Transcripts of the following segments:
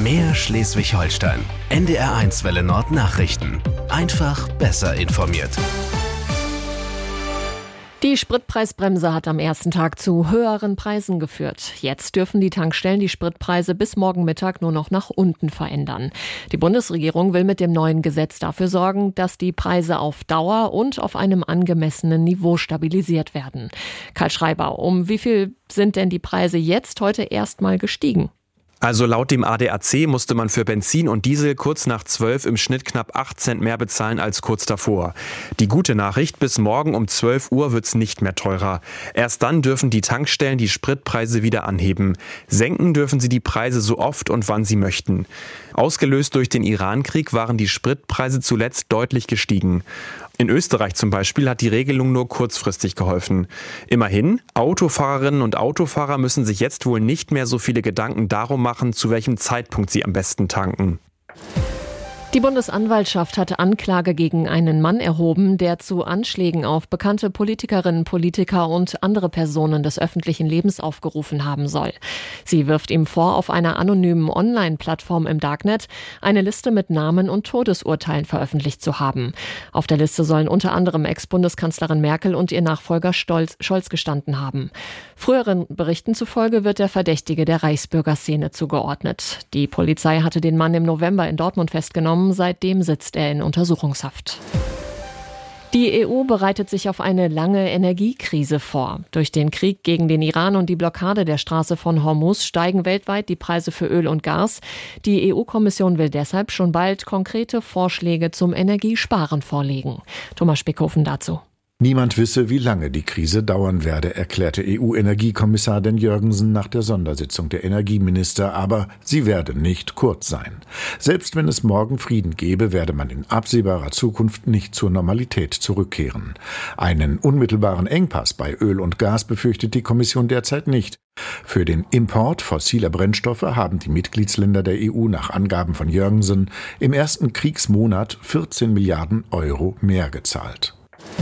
Mehr Schleswig-Holstein. NDR1 Welle Nord Nachrichten. Einfach besser informiert. Die Spritpreisbremse hat am ersten Tag zu höheren Preisen geführt. Jetzt dürfen die Tankstellen die Spritpreise bis morgen Mittag nur noch nach unten verändern. Die Bundesregierung will mit dem neuen Gesetz dafür sorgen, dass die Preise auf Dauer und auf einem angemessenen Niveau stabilisiert werden. Karl Schreiber, um wie viel sind denn die Preise jetzt heute erstmal gestiegen? Also laut dem ADAC musste man für Benzin und Diesel kurz nach 12 im Schnitt knapp 8 Cent mehr bezahlen als kurz davor. Die gute Nachricht, bis morgen um 12 Uhr wird's nicht mehr teurer. Erst dann dürfen die Tankstellen die Spritpreise wieder anheben. Senken dürfen sie die Preise so oft und wann sie möchten. Ausgelöst durch den Iran-Krieg waren die Spritpreise zuletzt deutlich gestiegen. In Österreich zum Beispiel hat die Regelung nur kurzfristig geholfen. Immerhin, Autofahrerinnen und Autofahrer müssen sich jetzt wohl nicht mehr so viele Gedanken darum machen, zu welchem Zeitpunkt sie am besten tanken. Die Bundesanwaltschaft hatte Anklage gegen einen Mann erhoben, der zu Anschlägen auf bekannte Politikerinnen, Politiker und andere Personen des öffentlichen Lebens aufgerufen haben soll. Sie wirft ihm vor, auf einer anonymen Online-Plattform im Darknet eine Liste mit Namen und Todesurteilen veröffentlicht zu haben. Auf der Liste sollen unter anderem Ex-Bundeskanzlerin Merkel und ihr Nachfolger Scholz gestanden haben. Früheren Berichten zufolge wird der Verdächtige der Reichsbürgerszene zugeordnet. Die Polizei hatte den Mann im November in Dortmund festgenommen. Seitdem sitzt er in Untersuchungshaft. Die EU bereitet sich auf eine lange Energiekrise vor. Durch den Krieg gegen den Iran und die Blockade der Straße von Hormuz steigen weltweit die Preise für Öl und Gas. Die EU-Kommission will deshalb schon bald konkrete Vorschläge zum Energiesparen vorlegen. Thomas Spickhofen dazu. Niemand wisse, wie lange die Krise dauern werde, erklärte EU-Energiekommissar Dan Jørgensen nach der Sondersitzung der Energieminister, aber sie werde nicht kurz sein. Selbst wenn es morgen Frieden gäbe, werde man in absehbarer Zukunft nicht zur Normalität zurückkehren. Einen unmittelbaren Engpass bei Öl und Gas befürchtet die Kommission derzeit nicht. Für den Import fossiler Brennstoffe haben die Mitgliedsländer der EU nach Angaben von Jørgensen im ersten Kriegsmonat 14 Milliarden Euro mehr gezahlt.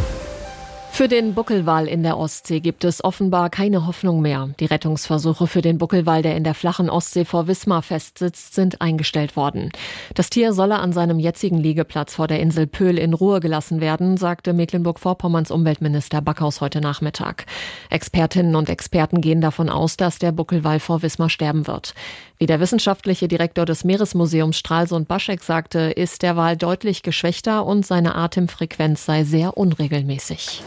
Für den Buckelwal in der Ostsee gibt es offenbar keine Hoffnung mehr. Die Rettungsversuche für den Buckelwal, der in der flachen Ostsee vor Wismar festsitzt, sind eingestellt worden. Das Tier solle an seinem jetzigen Liegeplatz vor der Insel Pöhl in Ruhe gelassen werden, sagte Mecklenburg-Vorpommerns Umweltminister Backhaus heute Nachmittag. Expertinnen und Experten gehen davon aus, dass der Buckelwal vor Wismar sterben wird. Wie der wissenschaftliche Direktor des Meeresmuseums Stralsund-Baschek sagte, ist der Wal deutlich geschwächter und seine Atemfrequenz sei sehr unregelmäßig.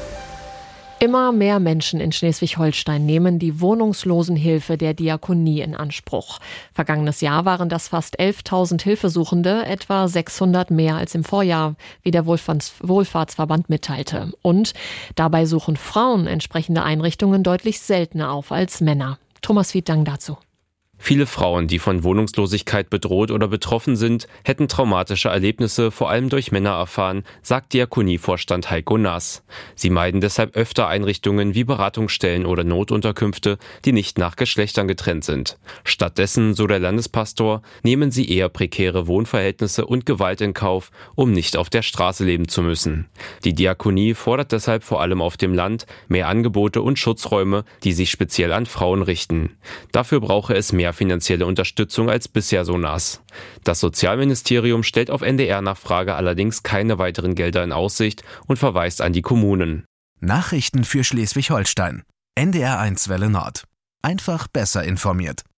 Immer mehr Menschen in Schleswig-Holstein nehmen die Wohnungslosenhilfe der Diakonie in Anspruch. Vergangenes Jahr waren das fast 11.000 Hilfesuchende, etwa 600 mehr als im Vorjahr, wie der Wohlfahrtsverband mitteilte. Und dabei suchen Frauen entsprechende Einrichtungen deutlich seltener auf als Männer. Thomas Wiedang dazu. Viele Frauen, die von Wohnungslosigkeit bedroht oder betroffen sind, hätten traumatische Erlebnisse vor allem durch Männer erfahren, sagt Diakonievorstand Heiko Naas. Sie meiden deshalb öfter Einrichtungen wie Beratungsstellen oder Notunterkünfte, die nicht nach Geschlechtern getrennt sind. Stattdessen, so der Landespastor, nehmen sie eher prekäre Wohnverhältnisse und Gewalt in Kauf, um nicht auf der Straße leben zu müssen. Die Diakonie fordert deshalb vor allem auf dem Land mehr Angebote und Schutzräume, die sich speziell an Frauen richten. Dafür brauche es mehr finanzielle Unterstützung als bisher, so Naas. Das Sozialministerium stellt auf NDR-Nachfrage allerdings keine weiteren Gelder in Aussicht und verweist an die Kommunen. Nachrichten für Schleswig-Holstein. NDR1 Welle Nord. Einfach besser informiert.